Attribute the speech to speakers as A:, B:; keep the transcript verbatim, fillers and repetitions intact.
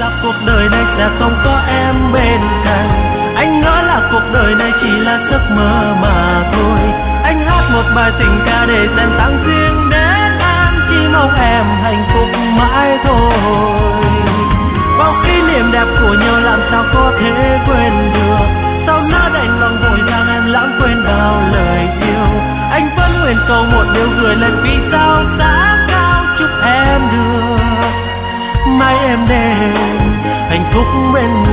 A: là cuộc đời này sẽ không có em bên cạnh. Anh ngỡ là cuộc đời này chỉ là giấc mơ mà thôi. Anh hát một bài tình ca để dành tặng riêng đến em, chỉ mong em hạnh phúc mãi thôi. Bao kỷ niệm đẹp của nhau làm sao có thể quên được, sao nỡ đành lòng vội vàng em lãng quên bao lời yêu. Anh vẫn nguyện cầu một điều gửi lên vì sao giá cao, chúc em được mãi em đến hạnh phúc bên